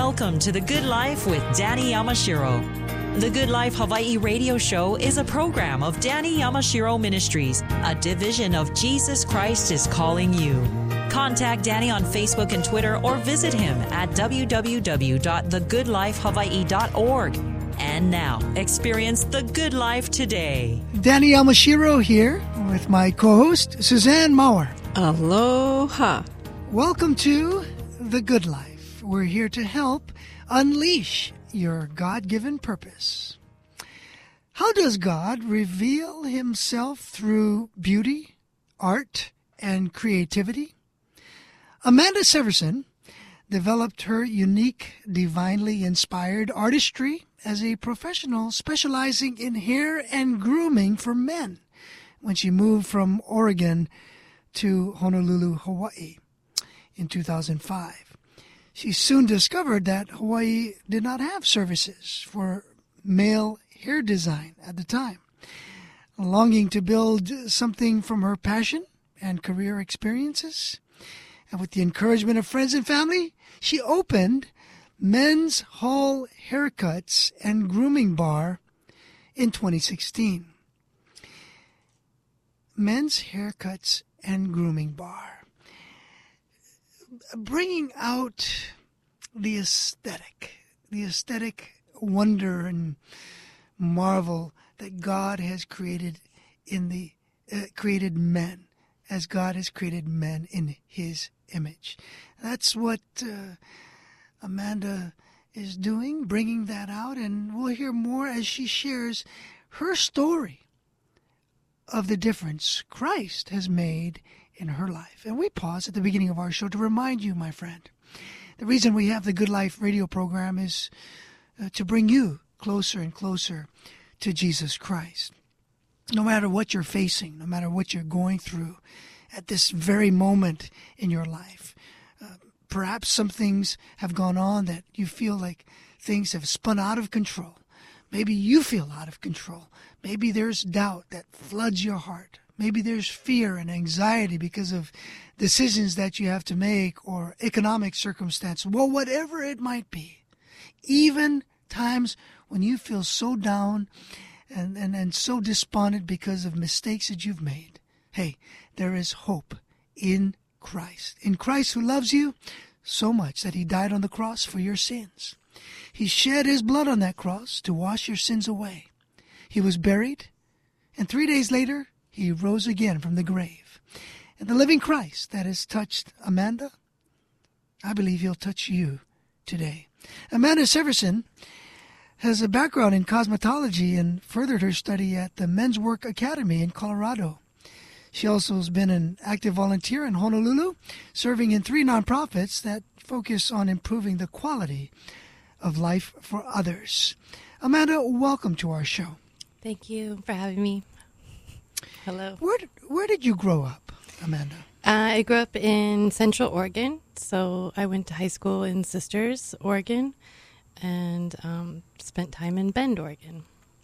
Welcome to The Good Life with Danny Yamashiro. The Good Life Hawaii radio show is a program of Danny Yamashiro Ministries, a division of Jesus Christ is Calling You. Contact Danny on Facebook and Twitter or visit him at www.thegoodlifehawaii.org. And now, experience the good life today. Danny Yamashiro here with my co-host, Suzanne Maurer. Aloha. Welcome to The Good Life. We're here to help unleash your God-given purpose. How does God reveal himself through beauty, art, and creativity? Amanda Severson developed her unique, divinely inspired artistry as a professional specializing in hair and grooming for men when she moved from Oregon to Honolulu, Hawaii in 2005. She soon discovered that Hawaii did not have services for male hair design at the time. Longing to build something from her passion and career experiences, and with the encouragement of friends and family, she opened Men's Hall Haircuts and Grooming Bar in 2016. Men's Haircuts and Grooming Bar. Bringing out the aesthetic wonder and marvel that God has created in created men, as God has created men in his image. That's what Amanda is doing, bringing that out, and we'll hear more as she shares her story of the difference Christ has made in her life. And we pause at the beginning of our show to remind you, my friend, the reason we have the Good Life radio program is to bring you closer and closer to Jesus Christ. No matter what you're facing, no matter what you're going through at this very moment in your life, perhaps some things have gone on that you feel like things have spun out of control. Maybe you feel out of control. Maybe there's doubt that floods your heart. Maybe there's fear and anxiety because of decisions that you have to make or economic circumstance. Well, whatever it might be, even times when you feel so down and so despondent because of mistakes that you've made, hey, there is hope in Christ. In Christ who loves you so much that he died on the cross for your sins. He shed his blood on that cross to wash your sins away. He was buried, and 3 days later, he rose again from the grave. And the living Christ that has touched Amanda, I believe he'll touch you today. Amanda Severson has a background in cosmetology and furthered her study at the Men's Work Academy in Colorado. She also has been an active volunteer in Honolulu, serving in 3 nonprofits that focus on improving the quality of life for others. Amanda, welcome to our show. Thank you for having me. Hello. Where did you grow up, Amanda? I grew up in Central Oregon, so I went to high school in Sisters, Oregon, and spent time in Bend, Oregon.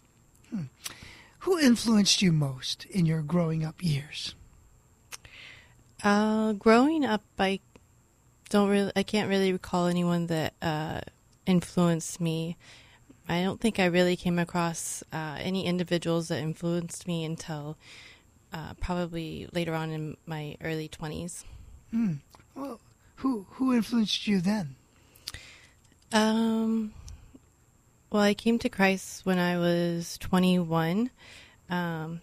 Who influenced you most in your growing up years? Growing up, I can't really recall anyone that influenced me. I don't think I really came across any individuals that influenced me until probably later on in my early 20s. Well, who influenced you then? Well, I came to Christ when I was 21, and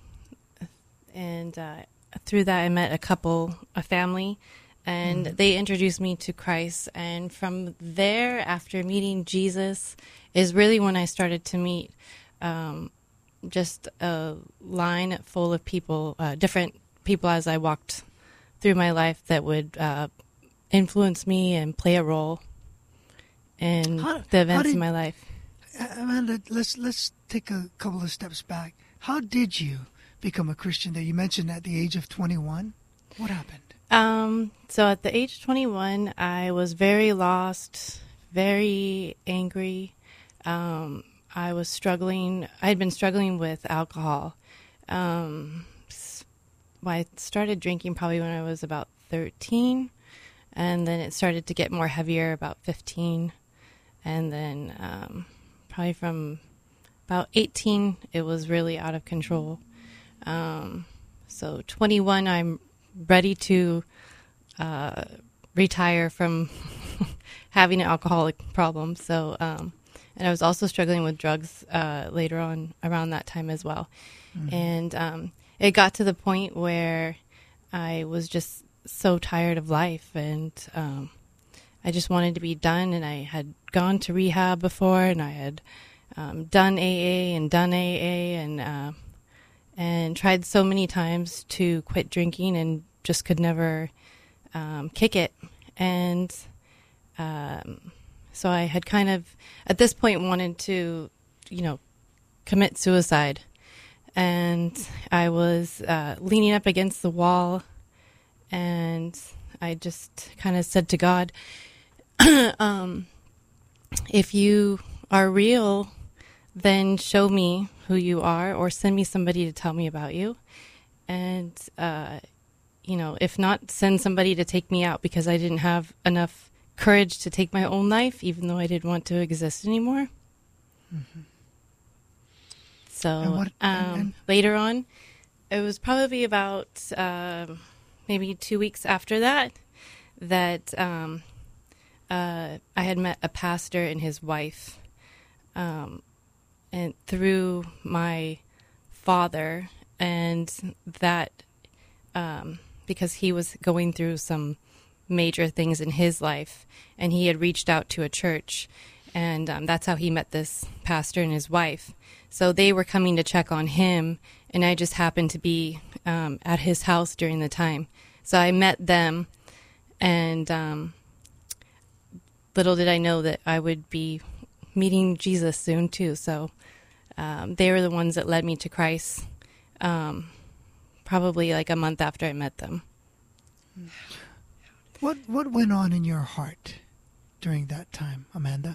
through that I met a family, and they introduced me to Christ. And from there, after meeting Jesus, is really when I started to meet just a line full of people, different people as I walked through my life that would influence me and play a role in the events of my life. Amanda, let's take a couple of steps back. How did you become a Christian there? You mentioned at the age of 21. What happened? So at the age of 21, I was very lost, very angry. I was struggling. I had been struggling with alcohol. I started drinking probably when I was about 13, and then it started to get more heavier about 15. And then probably from about 18, it was really out of control. So 21, I'm ready to retire from having an alcoholic problem. So, and I was also struggling with drugs later on around that time as well. Mm-hmm. And it got to the point where I was just so tired of life, and I just wanted to be done. And I had gone to rehab before, and I had done AA and tried so many times to quit drinking and just could never kick it. And so I had kind of, at this point, wanted to, commit suicide. And I was leaning up against the wall, and I just kind of said to God, if you are real, then show me who you are, or send me somebody to tell me about you. And, if not, send somebody to take me out, because I didn't have enough courage to take my own life, even though I didn't want to exist anymore. Mm-hmm. So later on, it was probably about maybe 2 weeks after that I had met a pastor and his wife, and through my father, and that because he was going through some major things in his life, and he had reached out to a church, and that's how he met this pastor and his wife. So they were coming to check on him, and I just happened to be at his house during the time. So I met them, and little did I know that I would be meeting Jesus soon too. So they were the ones that led me to Christ, probably like a month after I met them. What went on in your heart during that time, Amanda?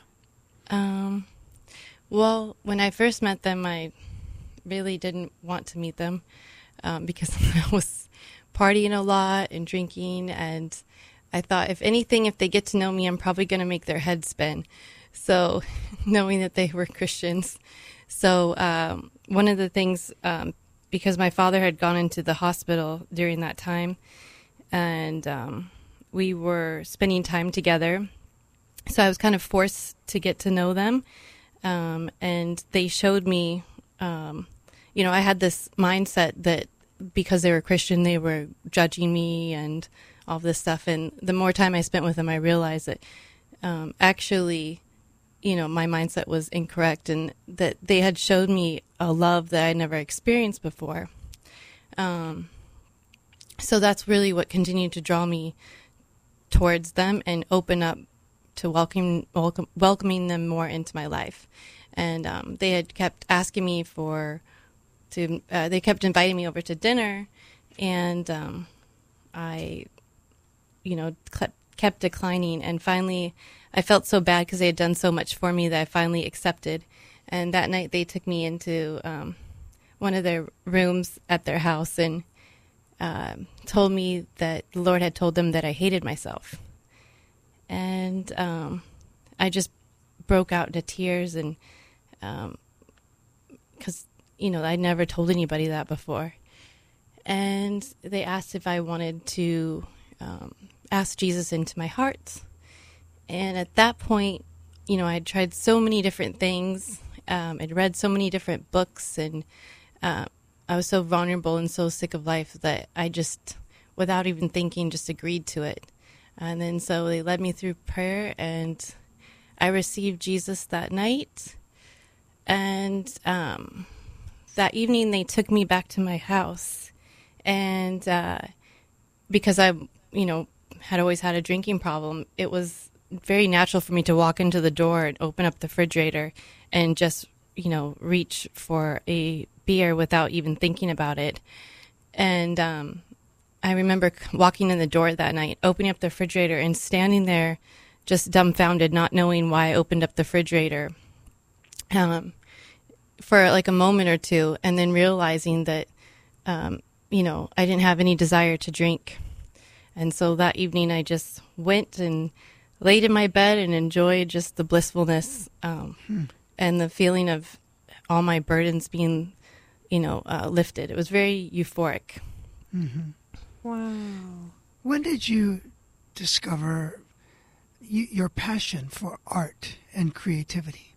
Well, when I first met them, I really didn't want to meet them because I was partying a lot and drinking, and I thought, if anything, if they get to know me, I'm probably going to make their head spin. So, knowing that they were Christians. So, one of the things, because my father had gone into the hospital during that time, and we were spending time together, so I was kind of forced to get to know them. And they showed me, I had this mindset that because they were Christian, they were judging me and all this stuff. And the more time I spent with them, I realized that actually, my mindset was incorrect, and that they had showed me a love that I never experienced before. So that's really what continued to draw me towards them and open up to welcoming them more into my life. And they had kept asking me they kept inviting me over to dinner, and I, kept declining. And finally, I felt so bad because they had done so much for me that I finally accepted. And that night they took me into one of their rooms at their house and told me that the Lord had told them that I hated myself. And I just broke out into tears, and because, I never told anybody that before. And they asked if I wanted to ask Jesus into my heart. And at that point, I'd tried so many different things. I'd read so many different books, and I was so vulnerable and so sick of life that I just, without even thinking, just agreed to it. And then so they led me through prayer, and I received Jesus that night. And that evening they took me back to my house. And because I, had always had a drinking problem, it was very natural for me to walk into the door and open up the refrigerator and just, reach for a beer without even thinking about it. And I remember walking in the door that night, opening up the refrigerator, and standing there just dumbfounded, not knowing why I opened up the refrigerator for like a moment or two, and then realizing that, I didn't have any desire to drink. And so that evening I just went and laid in my bed and enjoyed just the blissfulness and the feeling of all my burdens being, lifted. It was very euphoric. Mm-hmm. Wow. When did you discover your passion for art and creativity?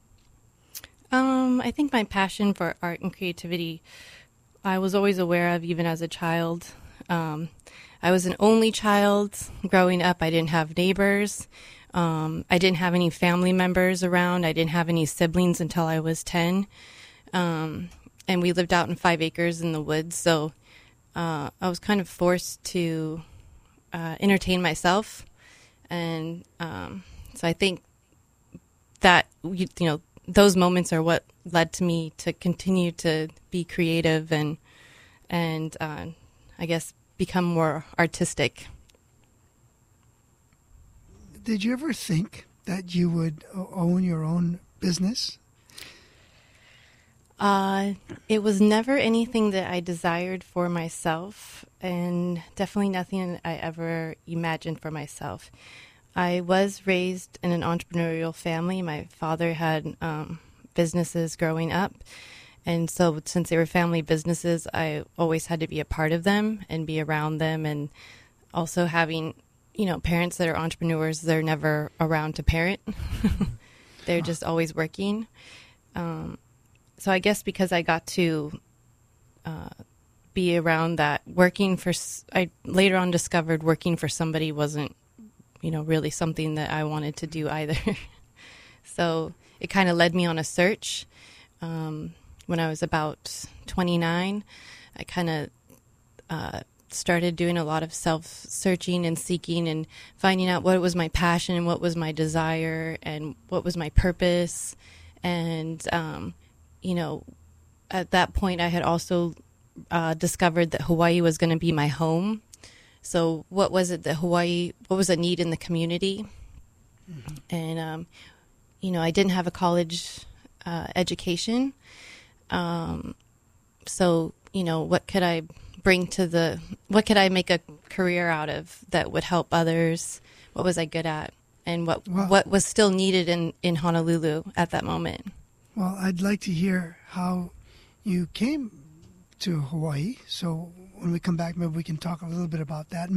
I think my passion for art and creativity, I was always aware of even as a child. I was an only child growing up. I didn't have neighbors. I didn't have any family members around. I didn't have any siblings until I was 10. And we lived out in 5 acres in the woods. So I was kind of forced to entertain myself. And so I think that, those moments are what led to me to continue to be creative and I guess become more artistic. Did you ever think that you would own your own business? It was never anything that I desired for myself, and definitely nothing I ever imagined for myself. I was raised in an entrepreneurial family. My father had businesses growing up, and so since they were family businesses, I always had to be a part of them and be around them. And also having, parents that are entrepreneurs, they're never around to parent. They're just always working. So I guess because I got to be around that, I later on discovered working for somebody wasn't, really something that I wanted to do either. So it kind of led me on a search. When I was about 29, I kind of started doing a lot of self-searching and seeking and finding out what was my passion and what was my desire and what was my purpose. And, at that point, I had also discovered that Hawaii was going to be my home. So what was it that what was a need in the community? Mm-hmm. And, I didn't have a college education. So, what could I bring what could I make a career out of that would help others? What was I good at? And what was still needed in Honolulu at that moment? Well, I'd like to hear how you came to Hawaii. So when we come back, maybe we can talk a little bit about that.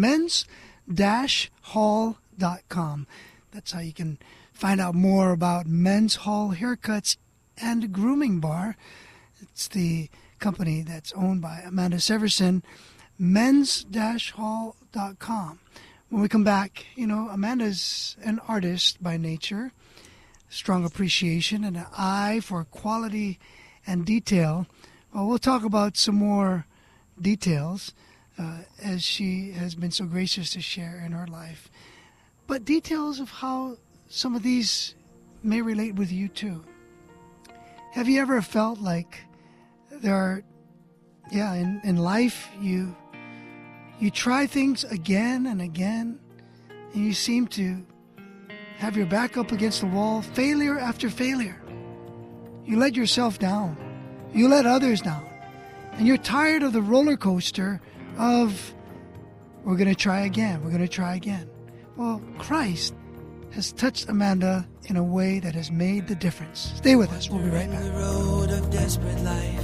Men's-hall.com. That's how you can find out more about Men's Hall Haircuts and Grooming Bar. It's the company that's owned by Amanda Severson. Men's-hall.com. When we come back, Amanda's an artist by nature, strong appreciation and an eye for quality and detail. Well, we'll talk about some more details as she has been so gracious to share in her life. But details of how some of these may relate with you too. Have you ever felt like there are, in life you try things again and again, and you seem to have your back up against the wall, failure after failure. You let yourself down. You let others down. And you're tired of the roller coaster of, we're going to try again, we're going to try again. Well, Christ has touched Amanda in a way that has made the difference. Stay with us. We'll be right back. The road of desperate life,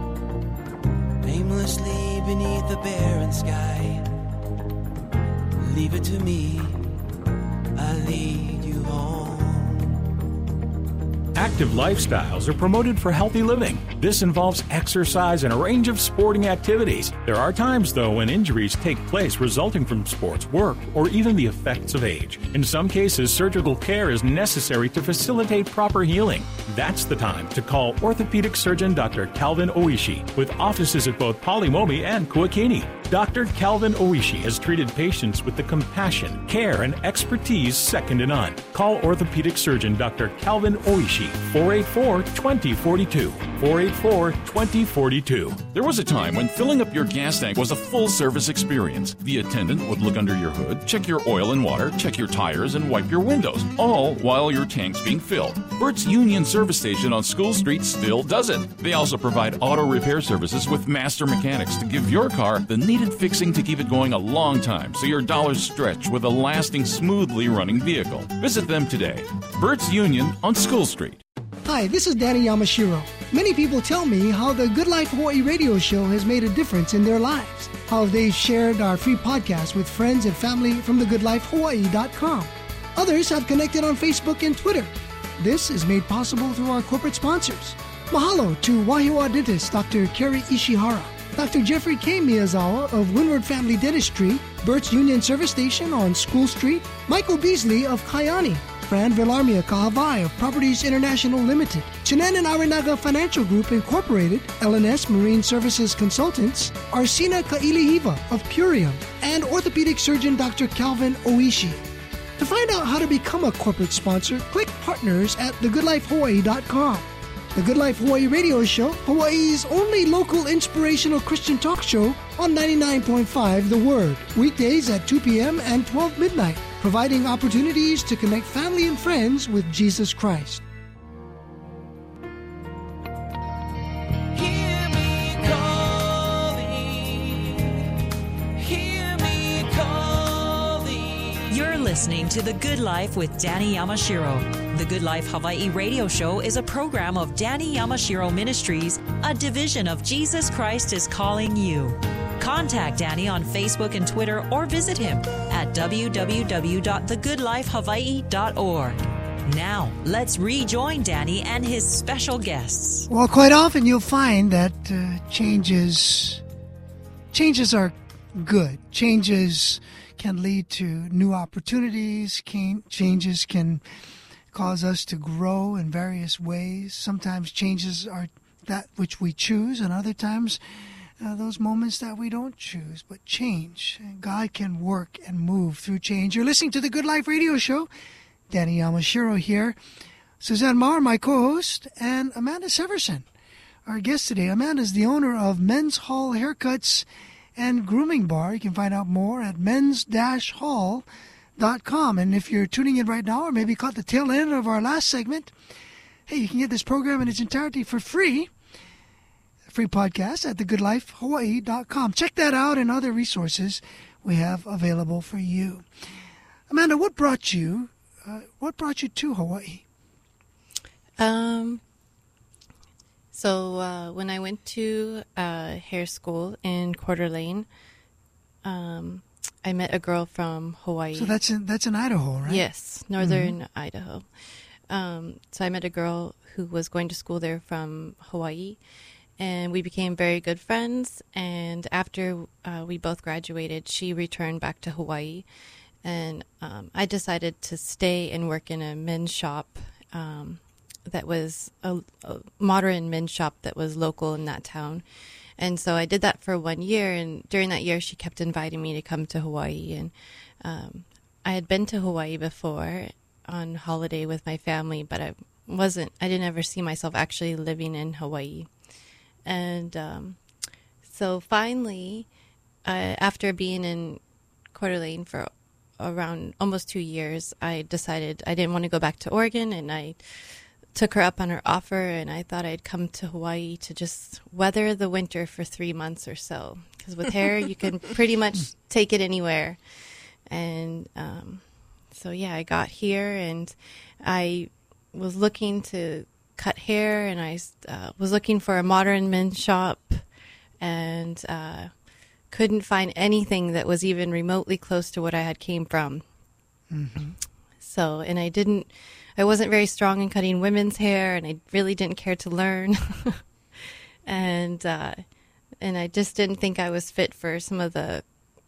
aimlessly beneath the barren sky. Leave it to me, I'll lead you home. Active lifestyles are promoted for healthy living. This involves exercise and a range of sporting activities. There are times, though, when injuries take place resulting from sports, work, or even the effects of age. In some cases, surgical care is necessary to facilitate proper healing. That's the time to call orthopedic surgeon Dr. Calvin Oishi, with offices at both Palimomi and Kuakini. Dr. Calvin Oishi has treated patients with the compassion, care, and expertise second to none. Call orthopedic surgeon Dr. Calvin Oishi, 484-2042. 484-2042. There was a time when filling up your gas tank was a full-service experience. The attendant would look under your hood, check your oil and water, check your tires, and wipe your windows, all while your tank's being filled. Bert's Union Service Station on School Street still does it. They also provide auto repair services with master mechanics to give your car the needed fixing to keep it going a long time so your dollars stretch with a lasting, smoothly running vehicle. Visit them today. Bert's Union on School Street. Hi, this is Danny Yamashiro. Many people tell me how the Good Life Hawaii radio show has made a difference in their lives, how they've shared our free podcast with friends and family from thegoodlifehawaii.com. Others have connected on Facebook and Twitter. This is made possible through our corporate sponsors. Mahalo to Wahiawa dentist Dr. Kerry Ishihara, Dr. Jeffrey K. Miyazawa of Windward Family Dentistry, Bert's Union Service Station on School Street, Michael Beasley of Kaiani, Fran Villarmia Kahavai of Properties International Limited, Chinan and Arinaga Financial Group Incorporated, LNS Marine Services Consultants, Arsina Kailihiva of Purium, and orthopedic surgeon Dr. Calvin Oishi. To find out how to become a corporate sponsor, click Partners at thegoodlifehawaii.com. The Good Life Hawaii radio show, Hawaii's only local inspirational Christian talk show on 99.5 The Word, weekdays at 2 p.m. and 12 midnight, providing opportunities to connect family and friends with Jesus Christ. Hear me calling, hear me calling. You're listening to The Good Life with Danny Yamashiro. The Good Life Hawaii radio show is a program of Danny Yamashiro Ministries, a division of Jesus Christ is Calling You. Contact Danny on Facebook and Twitter or visit him at www.thegoodlifehawaii.org. Now, let's rejoin Danny and his special guests. Well, quite often you'll find that changes are good. Changes can lead to new opportunities. Changes can cause us to grow in various ways. Sometimes changes are that which we choose, and other times those moments that we don't choose, but change. God can work and move through change. You're listening to the Good Life Radio Show. Danny Yamashiro here. Suzanne Maher, my co-host, and Amanda Severson, our guest today. Amanda is the owner of Men's Hall Haircuts and Grooming Bar. You can find out more at mens-hall.com. And if you're tuning in right now, or maybe caught the tail end of our last segment, hey, you can get this program in its entirety for free. Free podcast at thegoodlifehawaii.com. Check that out and other resources we have available for you. Amanda, what brought you to Hawaii? So when I went to hair school in Coeur d'Alene, I met a girl from Hawaii. So that's in Idaho, right? Yes, northern Idaho. So I met a girl who was going to school there from Hawaii, and we became very good friends. And after we both graduated, she returned back to Hawaii, and I decided to stay and work in a men's shop that was a modern men's shop that was local in that town. And so I did that for 1 year, and during that year, she kept inviting me to come to Hawaii. And I had been to Hawaii before on holiday with my family, but I didn't ever see myself actually living in Hawaii. And so finally, after being in Coeur d'Alene for around almost 2 years, I decided I didn't want to go back to Oregon, and I took her up on her offer, and I thought I'd come to Hawaii to just weather the winter for 3 months or so. Because with hair, you can pretty much take it anywhere. And so, yeah, I got here, and I was looking to cut hair, and I was looking for a modern men's shop, and couldn't find anything that was even remotely close to what I had came from. Mm-hmm. So, and I wasn't very strong in cutting women's hair, and I really didn't care to learn. and I just didn't think I was fit for some of the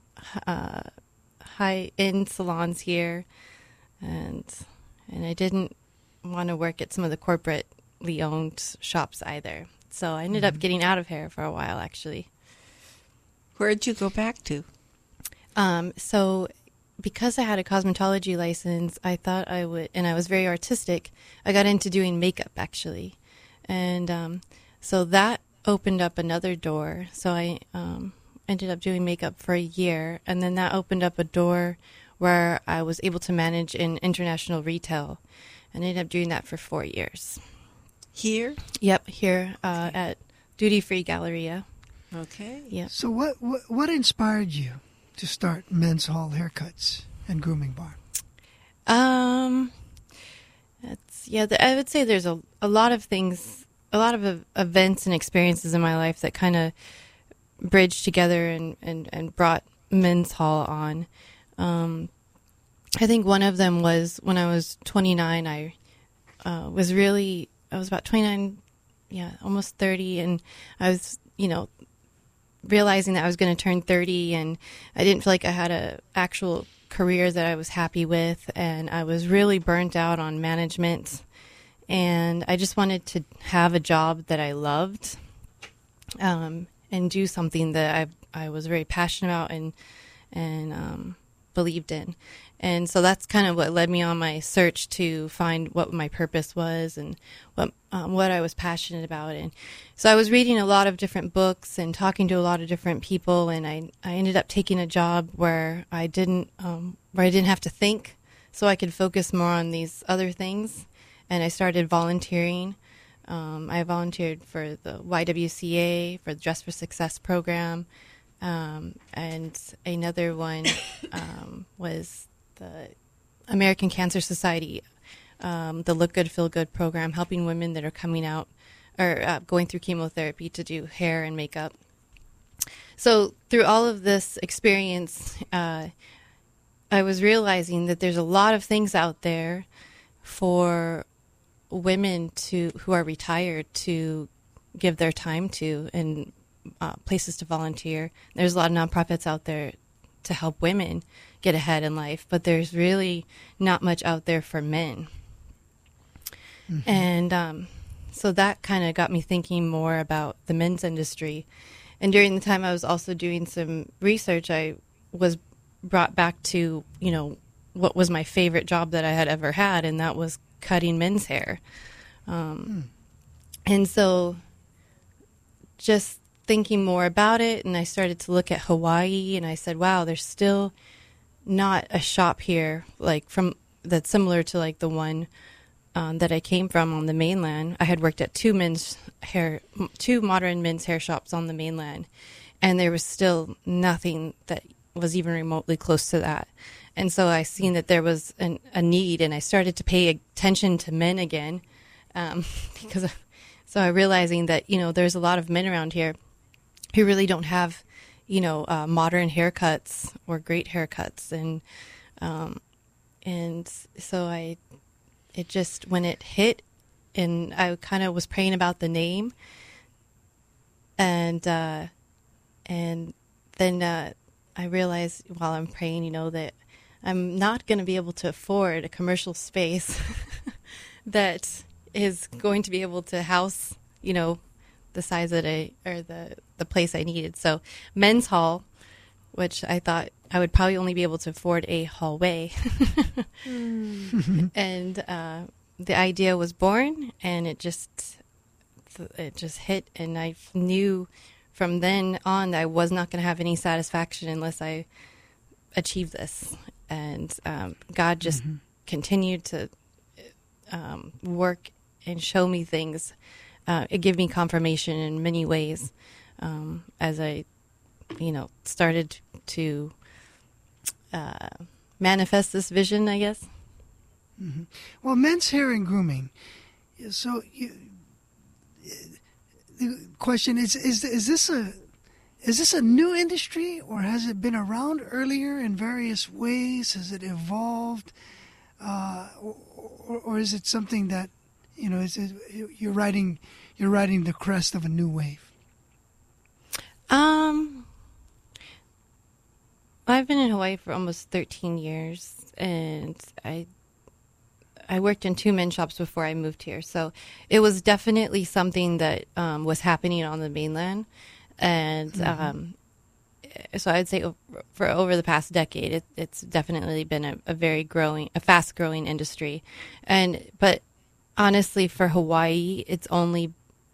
high-end salons here. And I didn't want to work at some of the corporately owned shops either. So I ended up getting out of hair for a while, actually. Where'd you go back to? So because I had a cosmetology license, I thought I would, and I was very artistic, I got into doing makeup, actually. And So that opened up another door. So I ended up doing makeup for a year, and then that opened up a door where I was able to manage in international retail, and ended up doing that for 4 years. Here? Yep, here at Duty Free Galleria. Okay. Yeah. So what inspired you to start Men's Hall Haircuts and Grooming Bar? I would say there's a lot of things, a lot of events and experiences in my life that kind of bridged together and brought Men's Hall on. I think one of them was when I was 29. I was about 29, almost 30, and I was, realizing that I was going to turn 30, and I didn't feel like I had a actual career that I was happy with, and I was really burnt out on management, and I just wanted to have a job that I loved, and do something that I was very passionate about and believed in. And so that's kind of what led me on my search to find what my purpose was and what I was passionate about. And so I was reading a lot of different books and talking to a lot of different people, and I ended up taking a job where I didn't have to think, so I could focus more on these other things. And I started volunteering. I volunteered for the YWCA, for the Dress for Success program, and another one was the American Cancer Society, the Look Good, Feel Good program, helping women that are coming out or going through chemotherapy to do hair and makeup. So through all of this experience, I was realizing that there's a lot of things out there for women who are retired to give their time to, and places to volunteer. There's a lot of nonprofits out there to help women get ahead in life, but there's really not much out there for men. Mm-hmm. And so that kind of got me thinking more about the men's industry. And during the time I was also doing some research, I was brought back to, what was my favorite job that I had ever had, and that was cutting men's hair. And so just thinking more about it, and I started to look at Hawaii, and I said, wow, there's still not a shop here that's similar to like the one that I came from on the mainland. I had worked at two modern men's hair shops on the mainland, and there was still nothing that was even remotely close to that. And so I seen that there was a need, and I started to pay attention to men again, so I realizing that, there's a lot of men around here who really don't have, modern haircuts or great haircuts. And so it just, when it hit, and I kind of was praying about the name, and then I realized while I'm praying, that I'm not going to be able to afford a commercial space that is going to be able to house, the size that the place I needed. So Men's Hall, which I thought I would probably only be able to afford a hallway. And the idea was born, and it just hit, and I knew from then on that I was not going to have any satisfaction unless I achieved this. And God just continued to work and show me things. It gave me confirmation in many ways as I, started to manifest this vision, I guess. Mm-hmm. Well, men's hair and grooming. So the question is this a new industry, or has it been around earlier in various ways? Has it evolved, or is it something that you're riding the crest of a new wave? I've been in Hawaii for almost 13 years, and I worked in two men's shops before I moved here, so it was definitely something that was happening on the mainland. And so I'd say for over the past decade, it's definitely been a fast-growing industry. But honestly, for Hawaii, it's only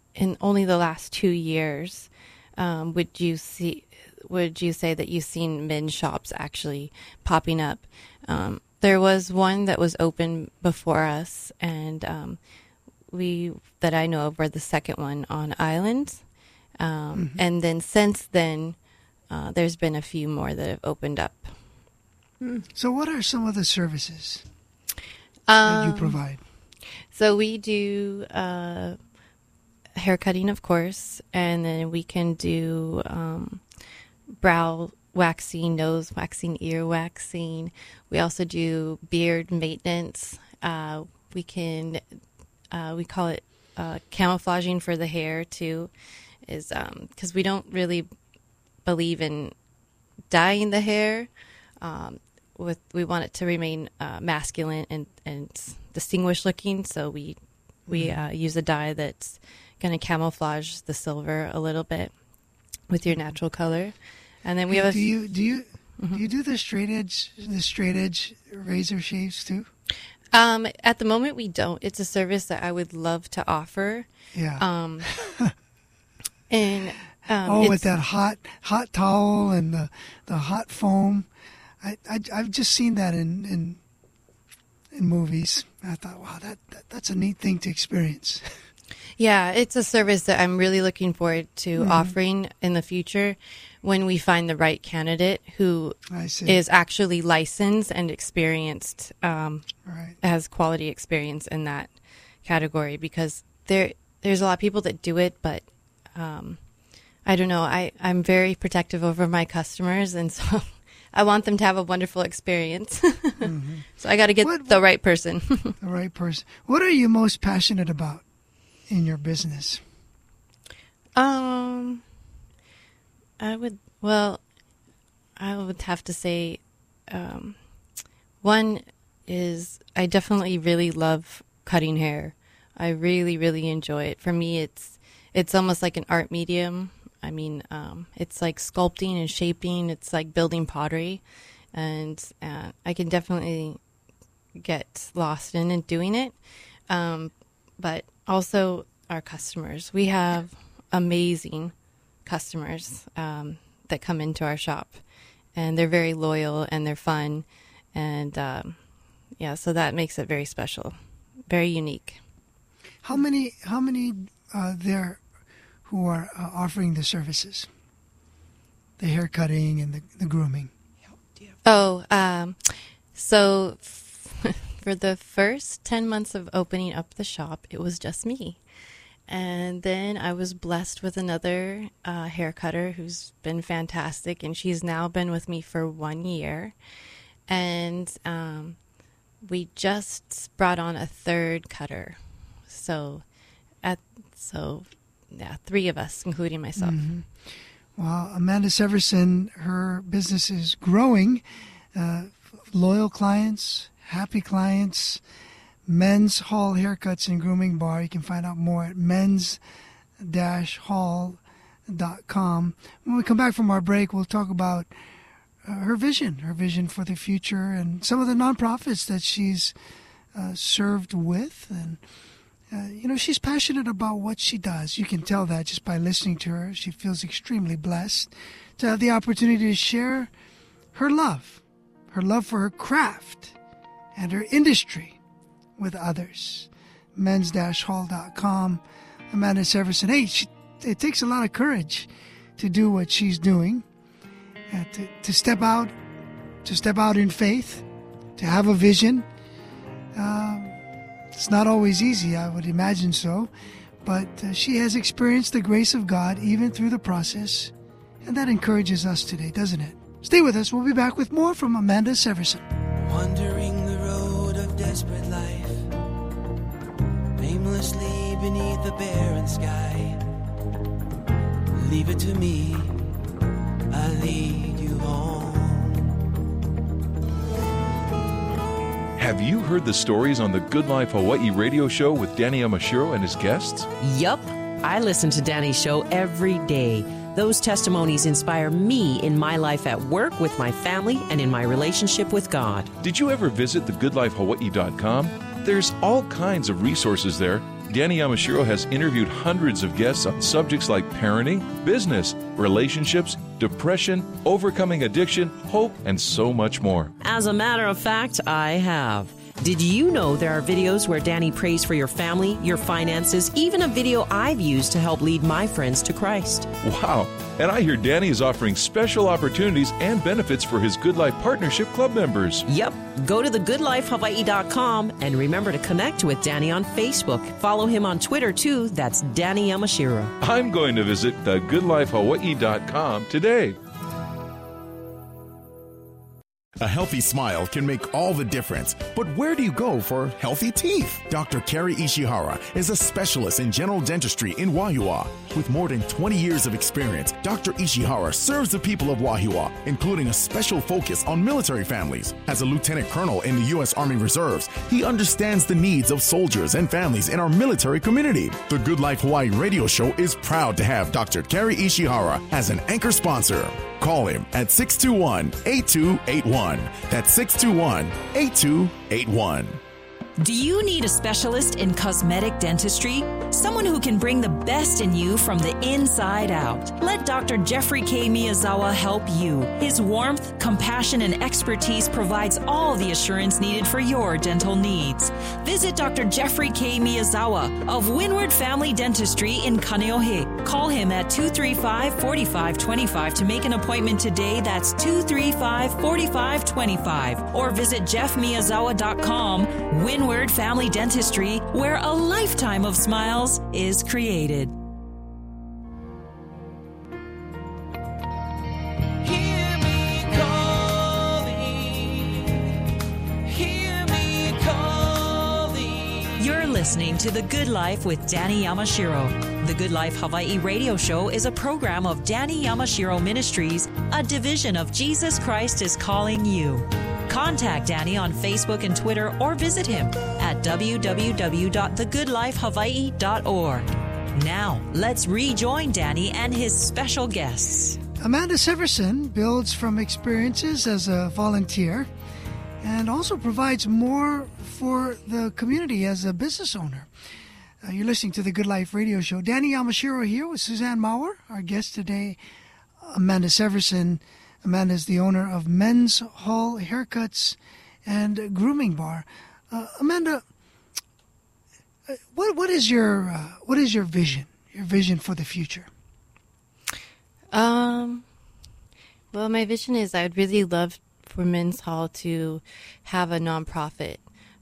in only the last 2 years, would you say that you've seen men's shops actually popping up? There was one that was open before us, and that I know of, were the second one on Island. And then since then, there's been a few more that have opened up. So what are some of the services that you provide? So we do hair cutting, of course, and then we can do brow waxing, nose waxing, ear waxing. We also do beard maintenance. We call it camouflaging for the hair too, is because we don't really believe in dyeing the hair. We want it to remain masculine and distinguished looking, so we use a dye that's going to camouflage the silver a little bit with your natural color. And then we have do you do the straight edge razor shaves too? At the moment we don't. It's a service that I would love to offer. Yeah. And with that hot towel and the hot foam. I've just seen that in movies. I thought, wow, that's a neat thing to experience. Yeah, it's a service that I'm really looking forward to offering in the future when we find the right candidate who is actually licensed and experienced, has quality experience in that category. Because there's a lot of people that do it, but I don't know. I'm very protective over my customers, and so I want them to have a wonderful experience. So I got to get the right person. The right person. What are you most passionate about in your business? I would have to say, one is I definitely really love cutting hair. I really, really enjoy it. For me, it's almost like an art medium. I mean, it's like sculpting and shaping. It's like building pottery, and I can definitely get lost in doing it. But also our customers. We have amazing customers that come into our shop, and they're very loyal and they're fun, and so that makes it very special, very unique. How many there who are offering the services, the hair cutting and the grooming? So for the first 10 months of opening up the shop, it was just me. And then I was blessed with another hair cutter who's been fantastic, and she's now been with me for 1 year. And we just brought on a third cutter. So 3 of us, including myself. Mm-hmm. Well, Amanda Severson, her business is growing. Loyal clients, happy clients. Men's Hall Haircuts and Grooming Bar. You can find out more at mens-hall.com. When we come back from our break, we'll talk about her vision for the future, and some of the nonprofits that she's served with. And, she's passionate about what she does. You can tell that just by listening to her. She feels extremely blessed to have the opportunity to share her love for her craft and her industry with others. mens-hall.com. Amanda Severson. Hey, it takes a lot of courage to do what she's doing, to step out in faith, to have a vision. It's not always easy, I would imagine so, but she has experienced the grace of God even through the process, and that encourages us today, doesn't it? Stay with us. We'll be back with more from Amanda Severson. Wandering the road of desperate life, aimlessly beneath the barren sky. Leave it to me, I'll lead you home. Have you heard the stories on the Good Life Hawaii radio show with Danny Yamashiro and his guests? Yup. I listen to Danny's show every day. Those testimonies inspire me in my life at work, with my family, and in my relationship with God. Did you ever visit thegoodlifehawaii.com? There's all kinds of resources there, Danny Yamashiro has interviewed hundreds of guests on subjects like parenting, business, relationships, depression, overcoming addiction, hope, and so much more. As a matter of fact, I have. Did you know there are videos where Danny prays for your family, your finances, even a video I've used to help lead my friends to Christ? Wow. And I hear Danny is offering special opportunities and benefits for his Good Life Partnership Club members. Yep. Go to thegoodlifehawaii.com and remember to connect with Danny on Facebook. Follow him on Twitter, too. That's Danny Yamashiro. I'm going to visit thegoodlifehawaii.com today. A healthy smile can make all the difference, but where do you go for healthy teeth? Dr. Kerry Ishihara is a specialist in general dentistry in Wahiawa. With more than 20 years of experience, Dr. Ishihara serves the people of Wahiawa, including a special focus on military families. As a lieutenant colonel in the U.S. Army Reserves, he understands the needs of soldiers and families in our military community. The Good Life Hawaii radio show is proud to have Dr. Kerry Ishihara as an anchor sponsor. Call him at 621-8281. That's 621-8281. Do you need a specialist in cosmetic dentistry? Someone who can bring the best in you from the inside out. Let Dr. Jeffrey K. Miyazawa help you. His warmth, compassion, and expertise provides all the assurance needed for your dental needs. Visit Dr. Jeffrey K. Miyazawa of Windward Family Dentistry in Kaneohe. Call him at 235-4525 to make an appointment today. That's 235-4525. Or visit jeffmiyazawa.com. Windward Family Dentistry, where a lifetime of smiles is created. Hear me calling. Hear me calling. You're listening to The Good Life with Danny Yamashiro. The Good Life Hawaii radio show is a program of Danny Yamashiro Ministries, a division of Jesus Christ is Calling You. Contact Danny on Facebook and Twitter or visit him at www.thegoodlifehawaii.org. Now, let's rejoin Danny and his special guests. Amanda Severson builds from experiences as a volunteer and also provides more for the community as a business owner. You're listening to the Good Life radio show. Danny Yamashiro here with Suzanne Maurer. Our guest today, Amanda Severson. Amanda is the owner of Men's Hall Haircuts and Grooming Bar. Amanda, what is your vision? Your vision for the future? Well, my vision is I'd really love for Men's Hall to have a nonprofit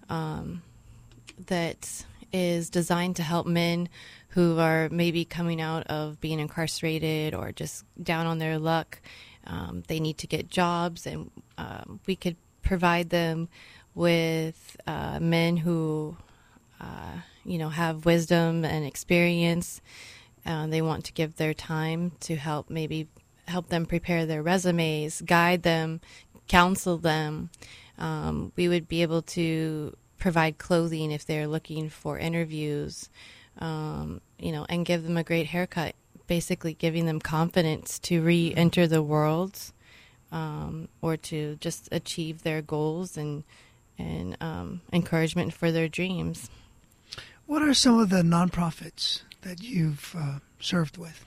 that is designed to help men who are maybe coming out of being incarcerated or just down on their luck. They need to get jobs, and we could provide them with men who, have wisdom and experience. They want to give their time to help them prepare their resumes, guide them, counsel them. We would be able to provide clothing if they're looking for interviews, and give them a great haircut. Basically giving them confidence to re-enter the world, or to just achieve their goals and encouragement for their dreams. What are some of the nonprofits that you've served with?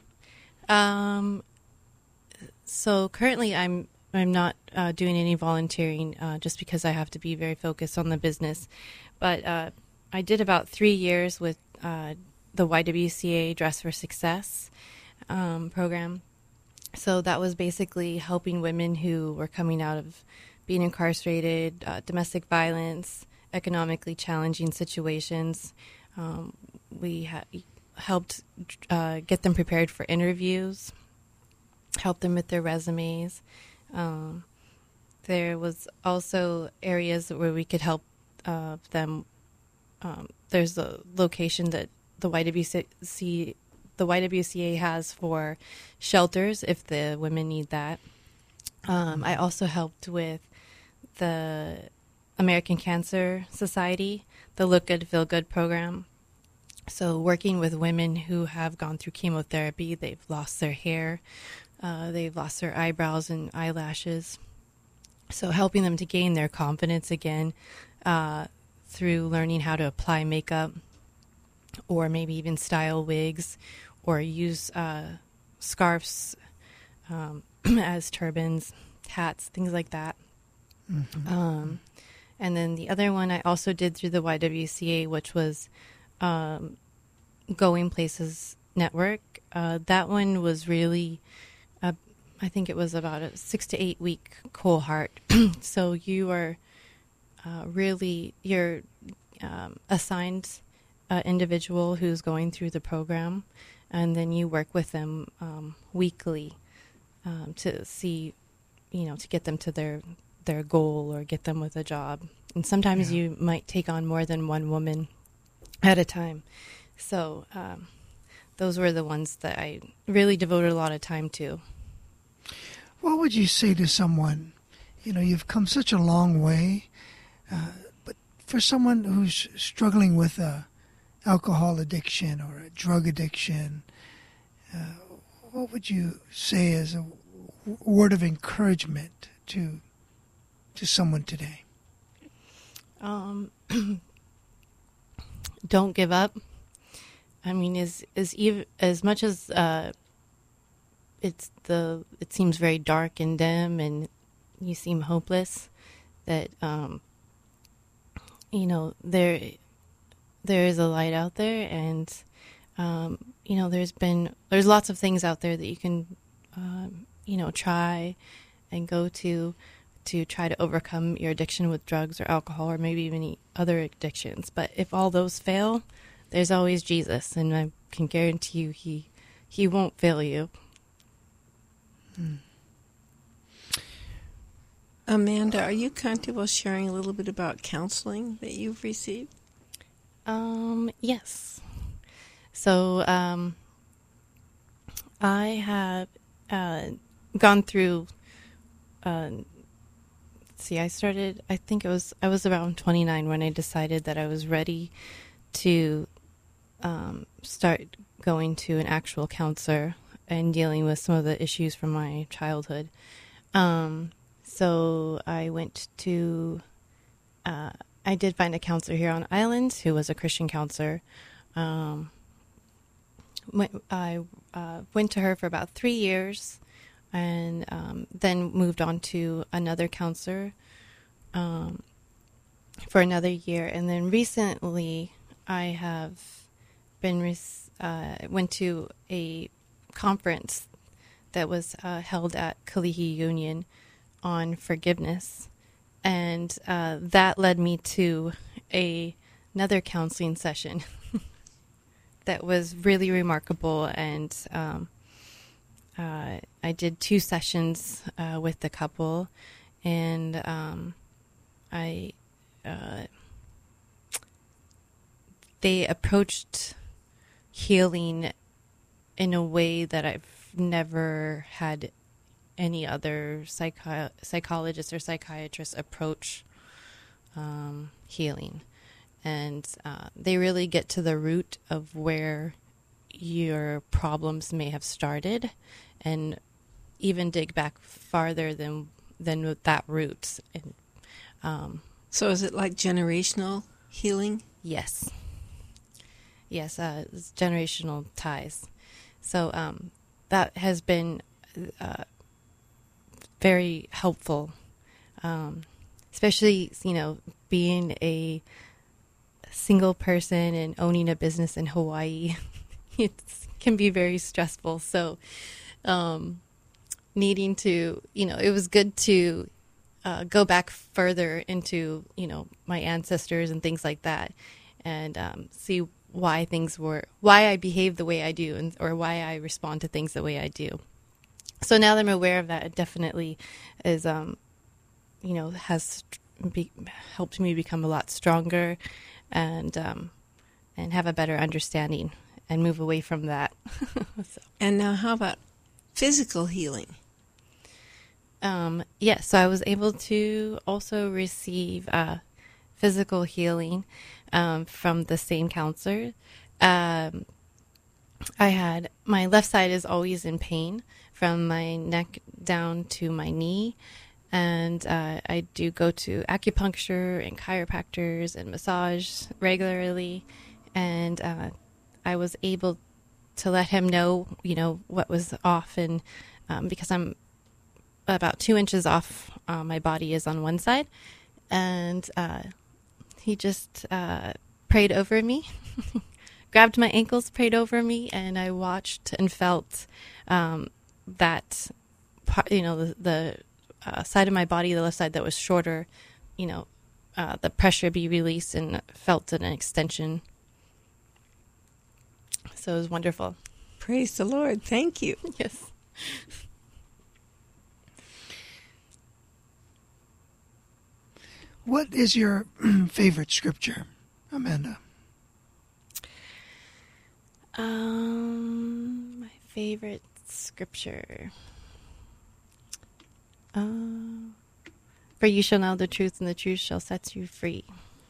So currently I'm not doing any volunteering just because I have to be very focused on the business. But I did about 3 years with the YWCA Dress for Success program. So that was basically helping women who were coming out of being incarcerated, domestic violence, economically challenging situations. We helped get them prepared for interviews, help them with their resumes. There was also areas where we could help them. There's a location that the YWCA has for shelters if the women need that. I also helped with the American Cancer Society, the Look Good, Feel Good program. So working with women who have gone through chemotherapy, they've lost their hair, they've lost their eyebrows and eyelashes. So helping them to gain their confidence again through learning how to apply makeup, or maybe even style wigs, or use scarves as turbans, hats, things like that. Mm-hmm. And then the other one I also did through the YWCA, which was Going Places Network. That one was really, I think it was about a 6 to 8 week cohort. So you are you're assigned an individual who's going through the program, and then you work with them weekly to see, to get them to their goal or get them with a job. And sometimes you might take on more than one woman at a time. So those were the ones that I really devoted a lot of time to. What would you say to someone, you've come such a long way, but for someone who's struggling with a alcohol addiction or a drug addiction, what would you say as a word of encouragement to someone today? Don't give up. I mean, as much as it seems very dark and dim, and you seem hopeless, that there is a light out there, and there's lots of things out there that you can try and go to try to overcome your addiction with drugs or alcohol or maybe even other addictions. But if all those fail, there's always Jesus, and I can guarantee you he won't fail you. Amanda, are you comfortable sharing a little bit about counseling that you've received? Yes. So I have gone through. I was around 29 when I decided that I was ready to start going to an actual counselor and dealing with some of the issues from my childhood. So I went to, I did find a counselor here on island who was a Christian counselor. I went to her for about 3 years, and then moved on to another counselor for another year. And then recently I have went to a conference that was held at Kalihi Union on forgiveness. And that led me to another counseling session that was really remarkable. And I did 2 sessions with the couple, and they approached healing in a way that I've never had any other psychologist or psychiatrist approach healing. And they really get to the root of where your problems may have started, and even dig back farther than that root. And, so is it like generational healing? Yes. Yes, it's generational ties. So that has been very helpful, especially, being a single person and owning a business in Hawaii. It can be very stressful. So needing to, it was good to go back further into, my ancestors and things like that, and see why I behave the way I do, or why I respond to things the way I do. So now that I'm aware of that, it definitely is, has helped me become a lot stronger, and have a better understanding and move away from that. So. And now how about physical healing? Yes, so I was able to also receive physical healing from the same counselor. My left side is always in pain from my neck down to my knee, and I do go to acupuncture and chiropractors and massage regularly, and I was able to let him know, what was off. And because I'm about 2 inches off, my body is on one side. And he just prayed over me, grabbed my ankles, prayed over me, and I watched and felt that part, the side of my body, the left side that was shorter, the pressure be released, and felt an extension. So it was wonderful. Praise the Lord. Thank you. Yes. What is your favorite scripture, Amanda? My favorite scripture. For you shall know the truth, and the truth shall set you free.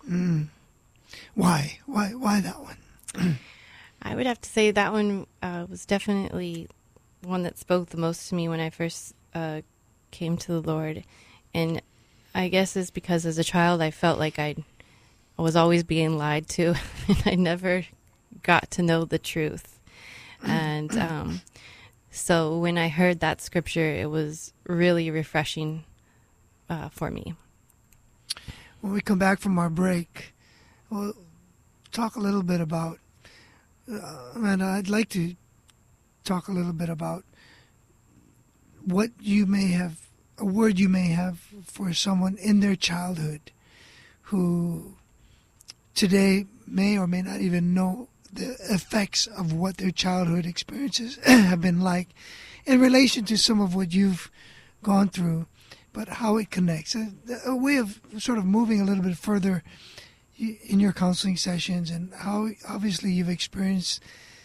Why? Why that one? I would have to say that one was definitely one that spoke the most to me when I first came to the Lord. And I guess it's because as a child I felt like I was always being lied to, and I never got to know the truth. And so when I heard that scripture, it was really refreshing for me. When we come back from our break, we'll talk a little bit about, and I'd like to talk a little bit about what you may have, a word you may have for someone in their childhood who today may or may not even know the effects of what their childhood experiences have been like in relation to some of what you've gone through, but how it connects. A way of sort of moving a little bit further in your counseling sessions, and how obviously you've experienced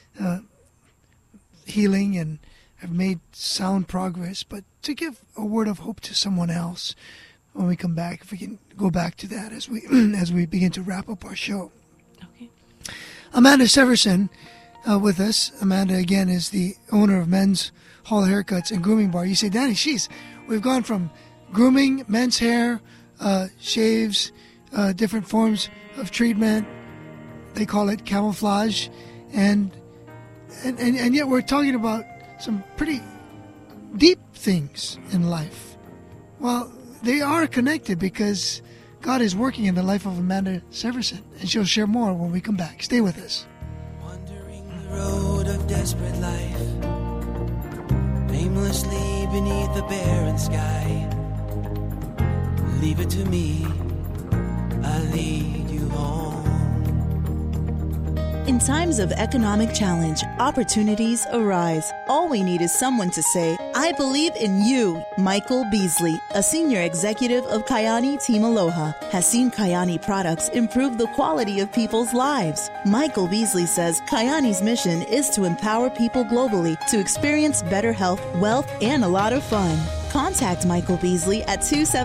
healing and have made sound progress, but to give a word of hope to someone else when we come back, if we can go back to that as we as we begin to wrap up our show. Okay. Amanda Severson with us. Amanda, again, is the owner of Men's Hall Haircuts and Grooming Bar. You say, Danny, we've gone from grooming, men's hair, shaves, different forms of treatment. They call it camouflage. And yet we're talking about some pretty deep things in life. Well, they are connected because God is working in the life of Amanda Severson, and she'll share more when we come back. Stay with us. Wandering the road of desperate life, aimlessly beneath the barren sky. Leave it to me, I'll lead you home. In times of economic challenge, opportunities arise. All we need is someone to say, I believe in you. Michael Beasley, a senior executive of Kyani Team Aloha, has seen Kyani products improve the quality of people's lives. Michael Beasley says Kyani's mission is to empower people globally to experience better health, wealth, and a lot of fun. Contact Michael Beasley at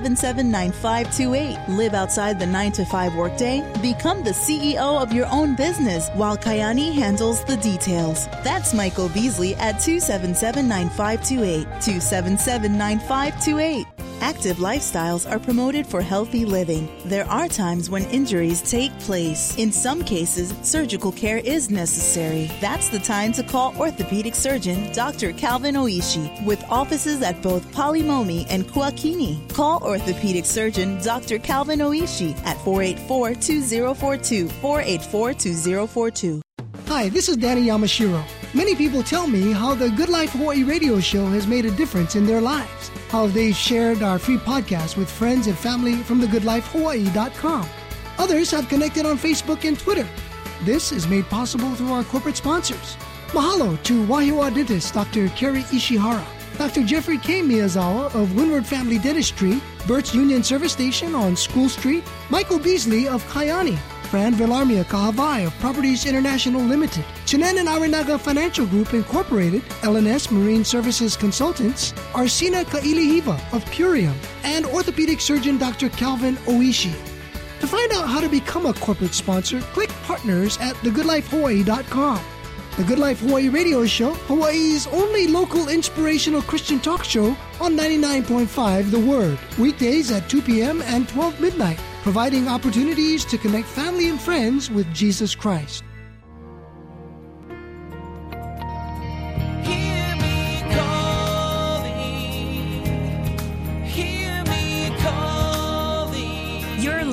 277-9528. Live outside the 9-to-5 workday. Become the CEO of your own business while Kyani handles the details. That's Michael Beasley at 277-9528. 277-9528. Active lifestyles are promoted for healthy living. There are times when injuries take place. In some cases, surgical care is necessary. That's the time to call orthopedic surgeon Dr. Calvin Oishi with offices at both Palimomi and Kuakini. Call orthopedic surgeon Dr. Calvin Oishi at 484-2042, 484-2042. Hi, this is Danny Yamashiro. Many people tell me how the Good Life Hawaii radio show has made a difference in their lives, how they've shared our free podcast with friends and family from thegoodlifehawaii.com. Others have connected on Facebook and Twitter. This is made possible through our corporate sponsors. Mahalo to Wahiawa dentist Dr. Kerry Ishihara, Dr. Jeffrey K. Miyazawa of Windward Family Dentistry, Burt's Union Service Station on School Street, Michael Beasley of Kyani, Fran Villarmia Kahavai of Properties International Limited, Chinan and Arinaga Financial Group Incorporated, LNS Marine Services Consultants, Arsina Kailihiva of Purium, and orthopedic surgeon Dr. Calvin Oishi. To find out how to become a corporate sponsor, click Partners at thegoodlifehawaii.com. The Good Life Hawaii radio show, Hawaii's only local inspirational Christian talk show on 99.5 The Word, weekdays at 2 p.m. and 12 midnight, providing opportunities to connect family and friends with Jesus Christ.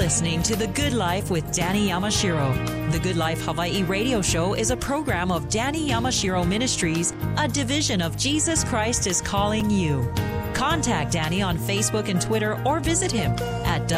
listening to The Good Life with Danny Yamashiro. The Good Life Hawaii radio show is a program of Danny Yamashiro Ministries, a division of Jesus Christ is Calling You. Contact Danny on Facebook and Twitter or visit him at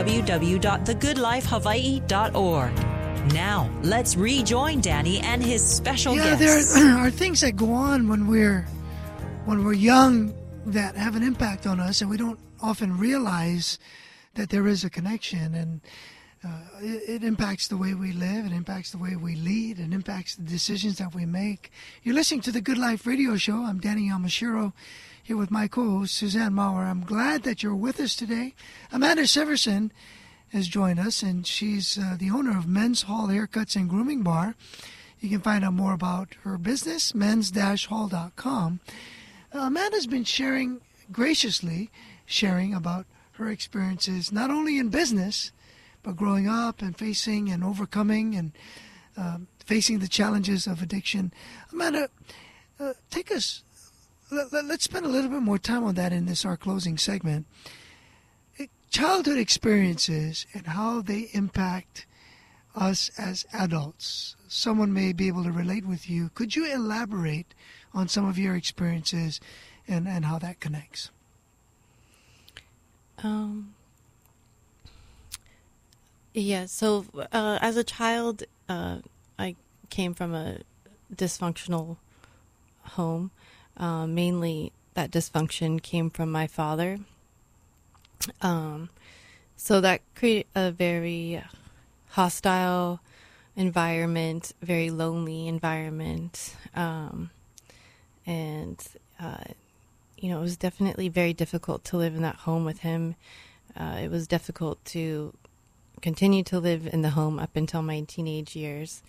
www.thegoodlifehawaii.org. Now, let's rejoin Danny and his special guests. There are things that go on when we're young that have an impact on us, and we don't often realize that there is a connection, and it impacts the way we live, it impacts the way we lead, it impacts the decisions that we make. You're listening to the Good Life radio show. I'm Danny Yamashiro, here with my co-host, Suzanne Maurer. I'm glad that you're with us today. Amanda Severson has joined us, and she's the owner of Men's Hall Haircuts and Grooming Bar. You can find out more about her business, mens-hall.com. Amanda's been graciously sharing about her experiences, not only in business, but growing up and facing and overcoming and facing the challenges of addiction. Amanda, let's spend a little bit more time on that in our closing segment. Childhood experiences and how they impact us as adults. Someone may be able to relate with you. Could you elaborate on some of your experiences and how that connects? Yeah, so as a child, I came from a dysfunctional home. Mainly that dysfunction came from my father. So that created a very hostile environment, very lonely environment. It was definitely very difficult to live in that home with him. It was difficult to continue to live in the home up until my teenage years.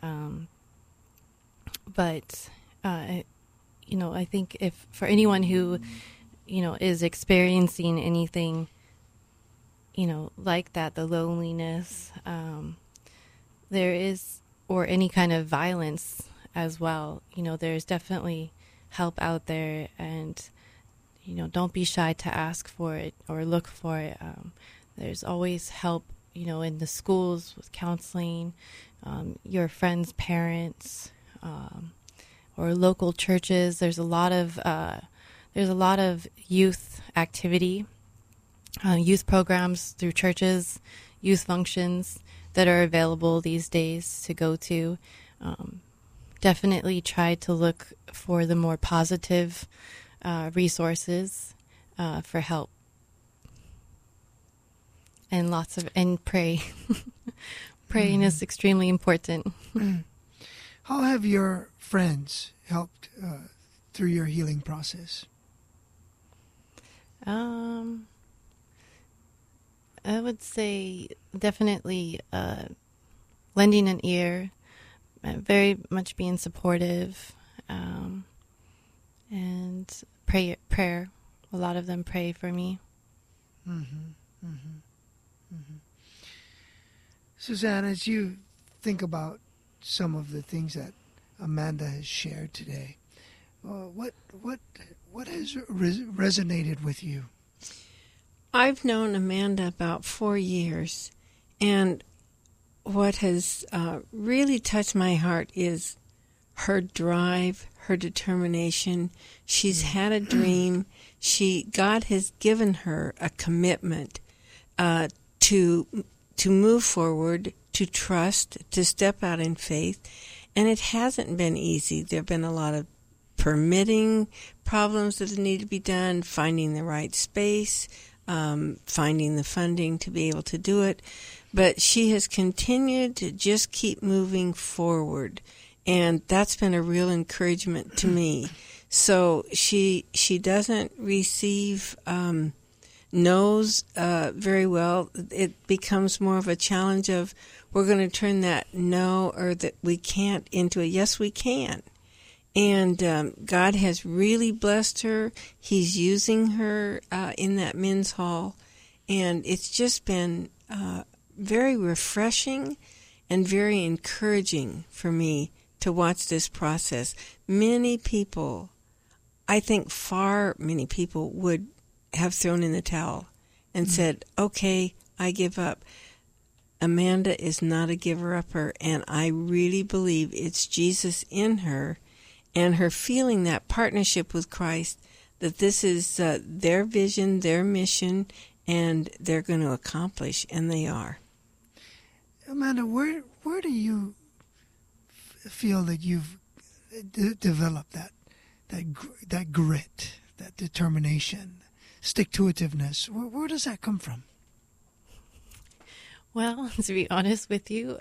I think if for anyone who, is experiencing anything, like that, the loneliness, there is, or any kind of violence as well, there's definitely help out there, and, don't be shy to ask for it or look for it. There's always help, in the schools with counseling, your friends' parents, or local churches. There's a lot of youth activity, youth programs through churches, youth functions that are available these days to go to. Definitely try to look for the more positive resources for help, and pray. Praying is extremely important. How have your friends helped through your healing process? I would say definitely lending an ear, very much being supportive, and prayer. A lot of them pray for me. Suzanne, as you think about some of the things that Amanda has shared today, what has resonated with you? I've known Amanda about 4 years, and what has really touched my heart is her drive, her determination. She's had a dream. God has given her a commitment to move forward, to trust, to step out in faith. And it hasn't been easy. There have been a lot of permitting problems that need to be done, finding the right space, finding the funding to be able to do it. But she has continued to just keep moving forward. And that's been a real encouragement to me. So she doesn't receive no's very well. It becomes more of a challenge of, we're going to turn that no or that we can't into a yes, we can. And God has really blessed her. He's using her in that men's hall. And it's just been very refreshing and very encouraging for me to watch this process. Many people, I think many people would have thrown in the towel and said, okay, I give up. Amanda is not a giver-upper, and I really believe it's Jesus in her and her feeling that partnership with Christ, that this is their vision, their mission, and they're going to accomplish, and they are. Amanda, where do you feel that you've developed that grit, that determination, stick-to-itiveness? Where does that come from? Well, to be honest with you,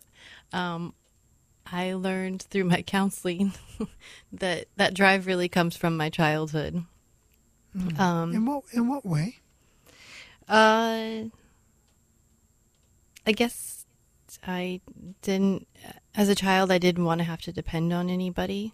I learned through my counseling that drive really comes from my childhood. In what way? I guess I didn't, as a child, I didn't want to have to depend on anybody.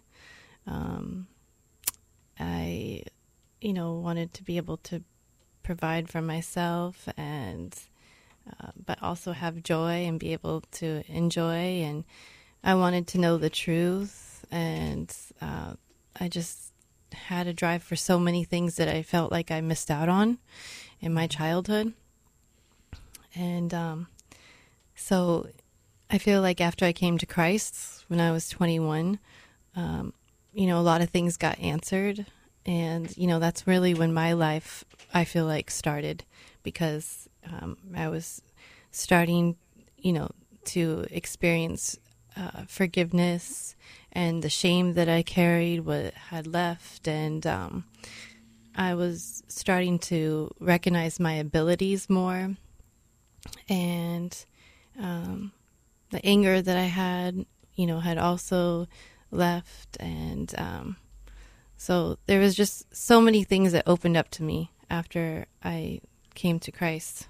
I, wanted to be able to provide for myself and but also have joy and be able to enjoy. And I wanted to know the truth. And I just had a drive for so many things that I felt like I missed out on in my childhood. And so I feel like after I came to Christ when I was 21, a lot of things got answered. And, that's really when my life, I feel like, started, because I was starting, to experience forgiveness, and the shame that I carried had left. And I was starting to recognize my abilities more. And the anger that I had, had also left. And so there was just so many things that opened up to me after I came to Christ.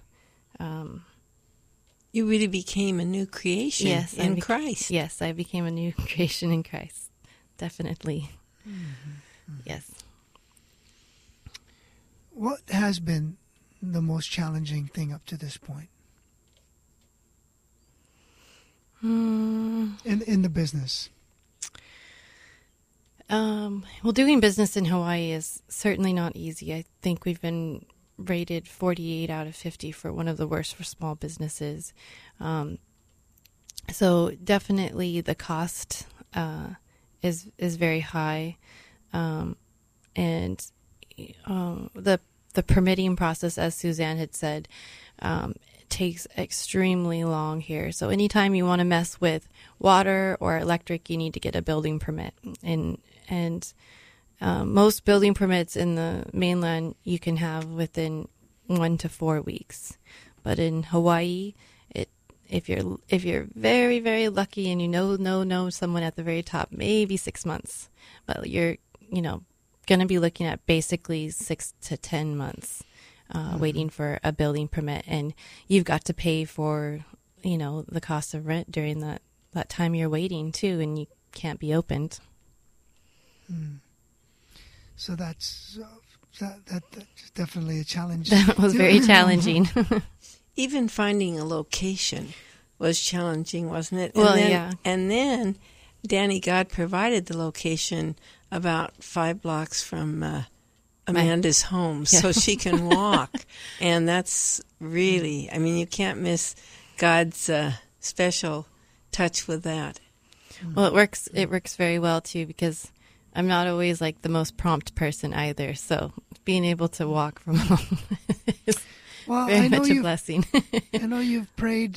You really became a new creation in Christ. Yes, I became a new creation in Christ. Definitely. Mm-hmm. Yes. What has been the most challenging thing up to this point? In the business? Well, doing business in Hawaii is certainly not easy. I think we've been rated 48 out of 50 for one of the worst for small businesses. So definitely the cost is very high, and the permitting process, as Suzanne had said, takes extremely long here. So anytime you want to mess with water or electric, you need to get a building permit. And most building permits in the mainland you can have within 1 to 4 weeks, but in Hawaii, if you're very, very lucky and you know someone at the very top, maybe 6 months, but you're going to be looking at basically 6 to 10 months waiting for a building permit, and you've got to pay for the cost of rent during that time you're waiting too, and you can't be opened. So that's definitely a challenge. That was very challenging. Even finding a location was challenging, wasn't it? Yeah. And then Danny, God provided the location about 5 blocks from Amanda's home, so she can walk. And that's really, you can't miss God's special touch with that. Well, it works very well too, because I'm not always like the most prompt person either. So being able to walk from home is very much a blessing. I know you've prayed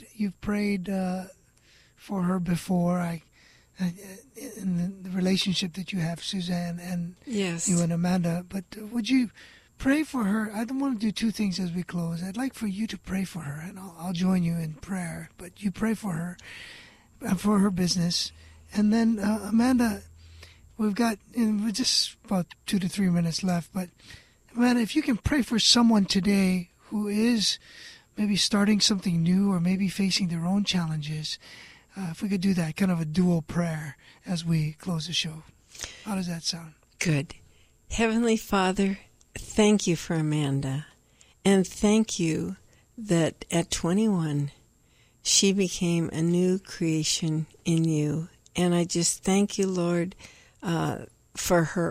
for her before. In the relationship that you have, Suzanne, and yes, you and Amanda. But would you pray for her? I don't want to do two things as we close. I'd like for you to pray for her, and I'll join you in prayer. But you pray for her and for her business. And then, Amanda, we've got just about 2 to 3 minutes left. But, Amanda, if you can pray for someone today who is maybe starting something new or maybe facing their own challenges, if we could do that, kind of a dual prayer as we close the show. How does that sound? Good. Heavenly Father, thank you for Amanda. And thank you that at 21, she became a new creation in you. And I just thank you, Lord, for her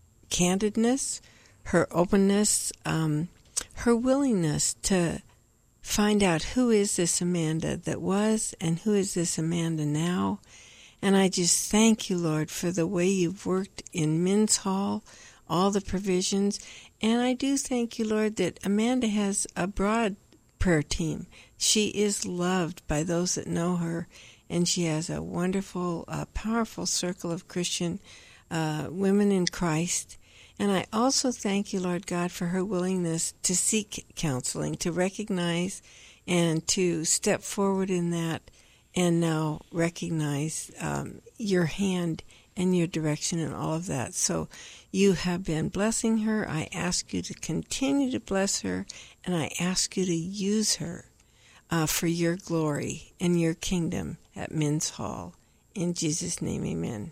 candidness, her openness, her willingness to find out who is this Amanda that was and who is this Amanda now. And I just thank you, Lord, for the way you've worked in Men's Hall, all the provisions. And I do thank you, Lord, that Amanda has a broad prayer team. She is loved by those that know her, and she has a wonderful, powerful circle of Christian women in Christ. And I also thank you, Lord God, for her willingness to seek counseling, to recognize and to step forward in that, and now recognize your hand and your direction in all of that. So you have been blessing her. I ask you to continue to bless her, and I ask you to use her for your glory and your kingdom at Men's Hall. In Jesus' name, amen.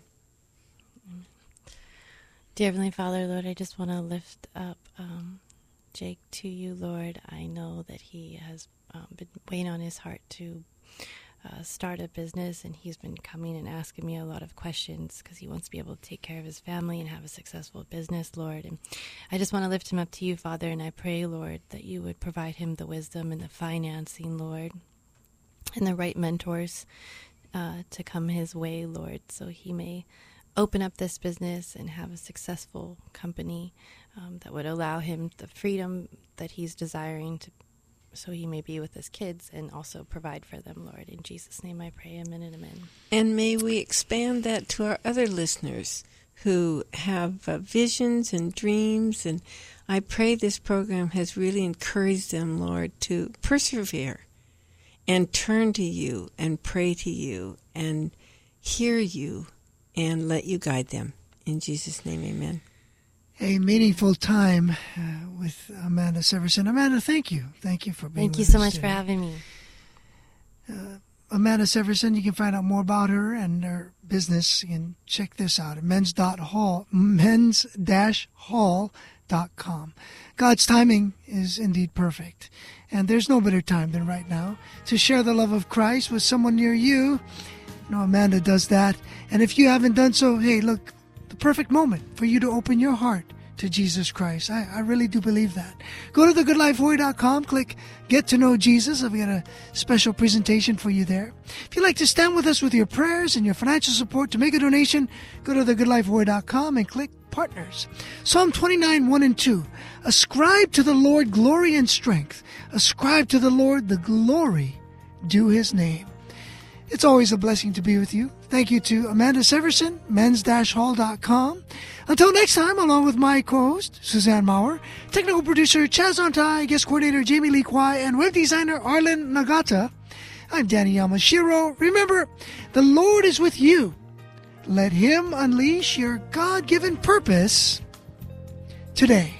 Dear Heavenly Father, Lord, I just want to lift up Jake to you, Lord. I know that he has been weighing on his heart to start a business, and he's been coming and asking me a lot of questions because he wants to be able to take care of his family and have a successful business, Lord. And I just want to lift him up to you, Father, and I pray, Lord, that you would provide him the wisdom and the financing, Lord, and the right mentors to come his way, Lord, so he may open up this business and have a successful company that would allow him the freedom that he's desiring to, so he may be with his kids and also provide for them, Lord. In Jesus' name I pray, amen and amen. And may we expand that to our other listeners who have visions and dreams. And I pray this program has really encouraged them, Lord, to persevere and turn to you and pray to you and hear you and let you guide them. In Jesus' name, amen. A meaningful time with Amanda Severson. Amanda, thank you. Thank you for being with us. Thank you so much today. for having me. Amanda Severson, you can find out more about her and her business. You can check this out at men's-hall.com. God's timing is indeed perfect. And there's no better time than right now to share the love of Christ with someone near you. You know, Amanda does that. And if you haven't done so, hey, look, the perfect moment for you to open your heart to Jesus Christ. I really do believe that. Go to thegoodlifehawaii.com, click Get to Know Jesus. I've got a special presentation for you there. If you'd like to stand with us with your prayers and your financial support to make a donation, go to thegoodlifehawaii.com and click Partners. Psalm 29, 1 and 2. Ascribe to the Lord glory and strength. Ascribe to the Lord the glory due his name. It's always a blessing to be with you. Thank you to Amanda Severson, men's-hall.com. Until next time, along with my co-host, Suzanne Maurer, technical producer Chaz Ontai, guest coordinator Jamie Lee Kwai, and web designer Arlen Nagata, I'm Danny Yamashiro. Remember, the Lord is with you. Let him unleash your God-given purpose today.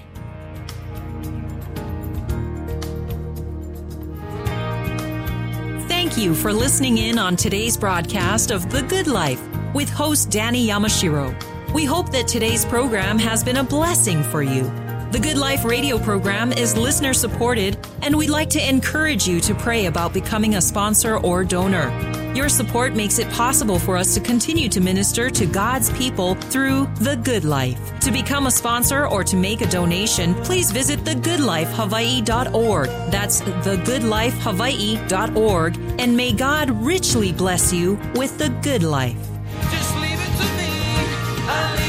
Thank you for listening in on today's broadcast of The Good Life with host Danny Yamashiro. We hope that today's program has been a blessing for you. The Good Life radio program is listener supported, and we'd like to encourage you to pray about becoming a sponsor or donor. Your support makes it possible for us to continue to minister to God's people through The Good Life. To become a sponsor or to make a donation, please visit thegoodlifehawaii.org. That's thegoodlifehawaii.org. And may God richly bless you with the good life. Just leave it to me. I'll leave